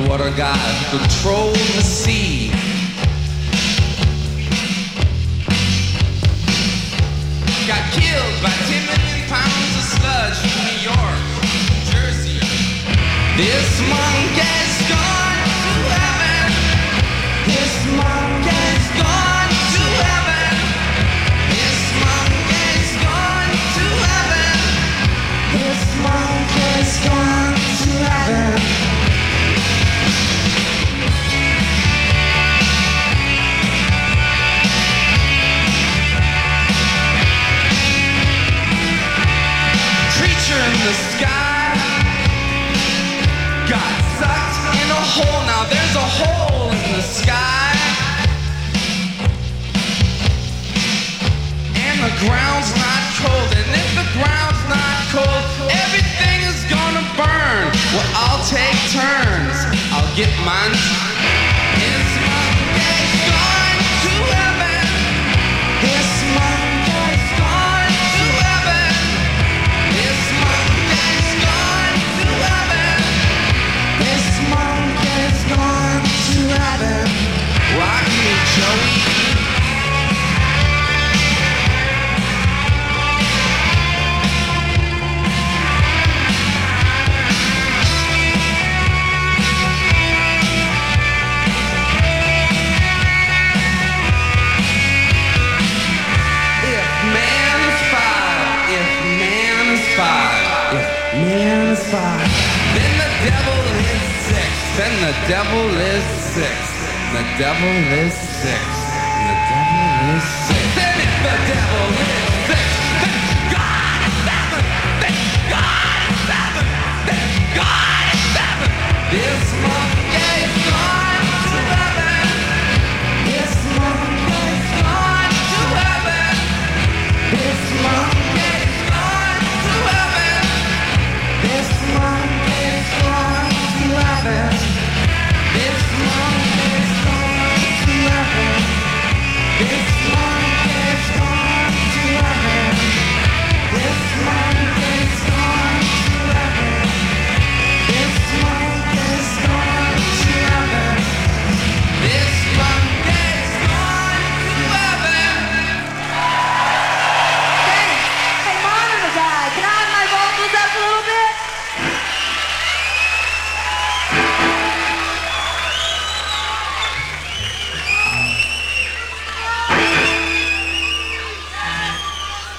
water god controlled the sea. Got killed by 10 million pounds of sludge from New York, New Jersey. This monkey's gone to heaven. This monkey's gone to heaven. This monkey's gone to heaven. This monkey's gone to heaven. In the sky got sucked in a hole. Now there's a hole in the sky, and the ground's not cold. And if the ground's not cold, everything is gonna burn. Well, I'll take turns. I'll get mine. This monkey's gone to heaven. This monkey's gone to heaven. This monkey's gone to heaven. This monkey's gone to heaven. Rock me, Joey. Man is five. Then the devil is six. Then the devil is six. The devil is six. The devil is six.